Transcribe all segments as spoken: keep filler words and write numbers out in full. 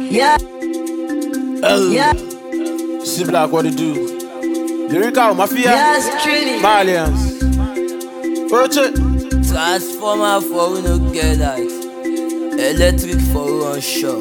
Yeah. Oh. Yeah. See Black, what it do? Lyrical Mafia. Yes, truly. Malians. Roche. Transformer for we no get light. Electric for we on shock.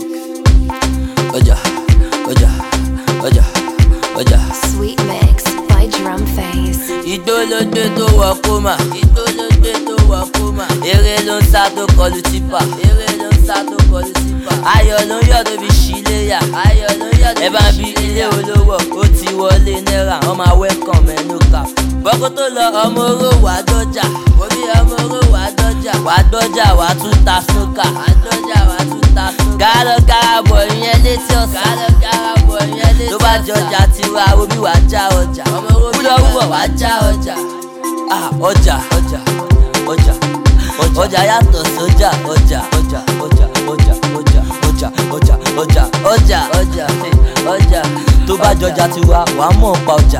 Oja, oja, oja, oja. Sweet mix by Drum Face. Idolode to wakoma, idolode to wakoma. Ere ló ń sá tó kọlu tipa, ere ló ń sá tó kọlu tipa. Ayọ̀ ló ń yọ̀ tó fi ṣíléyà, ayọ̀ ló ń yọ̀ tó fi ṣíléyà. Ẹ bá ń bí ilé olówó, ó ti wọlé náírà, wọ́n máa welcome mẹ́nu kà. Bọ́kú tó lọ ọmọ oró wà dọ́jà, orí ọmọ oró wà dọ́jà, wà dọ́jà wà tún ta snooker, wà dọ́jà wà tún ta snooker. Gàlọ́ gàràbọ̀ ìyẹn létí ọ̀sán, gàlọ́ gàràbọ̀ ìyẹn létí ọ̀sán. Tó bá jọjà tiwa, omi wà já ọjà, ọmọ oró búdọ̀ wúwọ̀ wà já ọjà. Ah, ọjà, ọjà, ọjà, ọjà yàtọ̀ sójà, ọjà, ọjà, ọjà, ọjà, ọjà, ọjà, ọjà, ọjà, ọjà, ọjà, ọjà. Tó bá jọjà tiwa, wàá mọ̀ pa ọjà.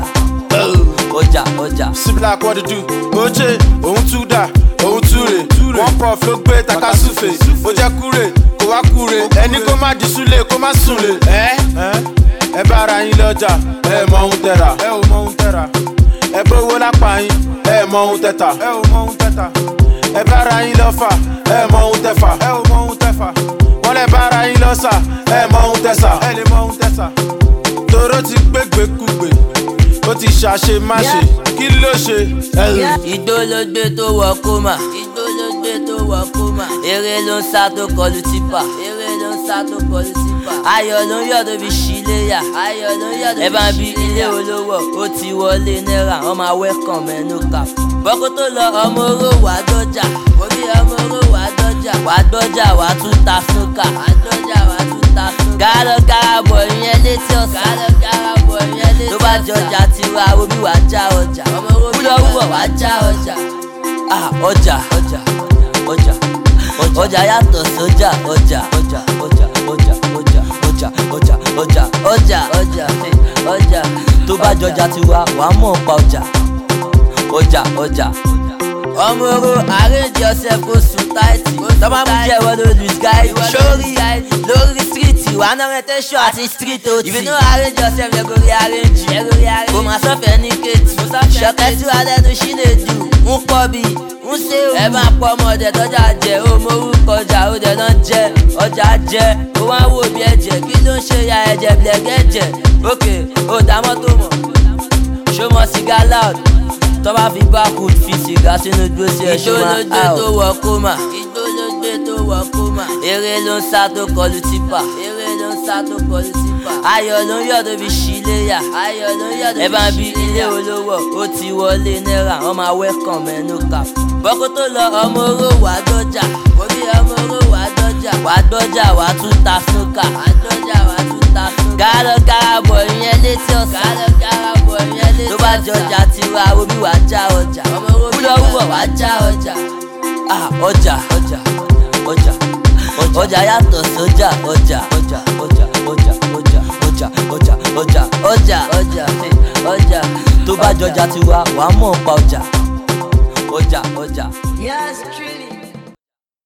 Ọjà, ọjà. See Black, what it do? Roche. Òun tún dà, òun tún rè. Wọ́n pọ̀ ló gbé takasúfè. Ó jẹ́ kúrè, kó wá kúrè. Ẹni kó má di súlé, kó má súnlé. Ẹ ẹ bá ara yín lọ́jà, ẹ mọ ohun tẹ̀ra. Ẹ ò mọ ohun tẹ̀ra. Ẹ bówó lápá yín, ẹ mọ ohun tẹ̀ta. Ẹ ò mọ ohun tẹ̀ta. Ẹ bá ara yín lọ́fà, ẹ mọ ohun tẹ̀fà. Ẹ ò mọ ohun tẹ̀fà. Wọ́n lẹ bá ara yín lọ́sà, ẹ mọ ohun tẹ̀sà. Ẹ lè mọ ohun tẹ̀sà. Toró ti gbégbékúgbè, ó ti ṣàṣe má ṣe, kí ló ṣe? Ìdólógbé tó wọ kómà, ìdólógbé tó wọ kómà. Ere ló ń sá tó kọlu tipa, ere ló ń sá tó kọlu tipa. Ayọ̀ ló ń yọ̀ tó fi ṣíléyà, ayọ̀ ló ń yọ̀ tó fi ṣíléyà. Ẹ bá ń bí ilé olówó, ó ti wọlé náírà, wọ́n máa welcome mẹ́nu kà. Bọ́kú tó lọ ọmọ oró wà dọ́jà, orí ọmọ oró wà dọ́jà, wà dọ́jà wà tún ta snooker, wà dọ́jà wà tún ta snooker. Gàlọ́ gàràbọ̀ ìyẹn létí ọ̀sán, gàlọ́ gàràbọ̀ ìyẹn létí ọ̀sán. Tó bá jọjà tiwa, omi wà já ọjà, ọmọ oró búdọ̀ wúwọ̀ wà já ọjà. Ah, ọjà, ọjà, ọjà, ọjà yàtọ̀ sójà, ọjà, ọjà, ọjà, ọjà, ọjà, ọjà, ọjà, ọjà, ọjà, ọjà, ọjà. Tó bá jọjà tiwa, wàá mọ̀ pa ọjà. Ọjà, ọjà. Ọmọ oró arrange yourself kó sùn táìtì. Tọ́ba mú jẹ́ ìwọ ló lose guide. Sórí lórí street wà ná retention àti street ot. If you no arrange yourself, they go rearrange. Kò máa sọ́fẹ̀ẹ́ ní kéètì. Ṣọ̀kẹ́ tí wàá lẹ́nu ṣí lè dù. Ń pọ̀ bí ń ṣe òun. Ẹ máa pọ̀ ọmọdé tọ́jà jẹ. Ó mọ orúkọ ọjà ó dẹ̀ náà jẹ. Ọjà jẹ. Ó wá wò bí ẹ̀jẹ̀. Kí ló ń ṣe ya ẹ̀jẹ̀ blẹ̀gẹ̀jẹ̀? Ókè, ó dá mọ́tò mọ̀. Ṣó mọ sìgá loud? Tọ́ba fi backward fi sìgá sínú gbèsè ẹ̀ṣọ́ máa out. Ìdólógbé tó wọ kómà, ìdólógbé tó wọ kómà. Ere ló ń sá tó kọlu tipa, ere ló ń sá tó kọlu tipa. Ayọ̀ ló ń yọ̀ tó fi ṣíléyà, ayọ̀ ló ń yọ̀ tó fi ṣíléyà. Ẹ bá ń bí ilé olówó, ó ti wọlé náírà, wọ́n máa welcome mẹ́nu kà. Bọ́kú tó lọ ọmọ oró wà dọ́jà, orí ọmọ oró wà dọ́jà, wà dọ́jà wà tún ta snooker, wà dọ́jà wà tún ta snooker. Gàlọ́ gàràbọ̀ ìyẹn létí ọ̀sán, gàlọ́ gàràbọ̀ ìyẹn létí ọ̀sán. Tó bá jọjà tiwa, omi wà já ọjà, ọmọ oró búdọ̀ wúwọ̀ wà já ọjà. Ah, ọjà, ọjà, ọjà, ọjà yàtọ̀ sójà, ọjà, ọjà, ọjà, ọjà, ọjà, ọjà, ọjà, ọjà, ọjà, ọjà, ọjà. Tó bá jọjà tiwa, wàá mọ̀ pa ọjà. Ọjà, ọjà. Yes, truly.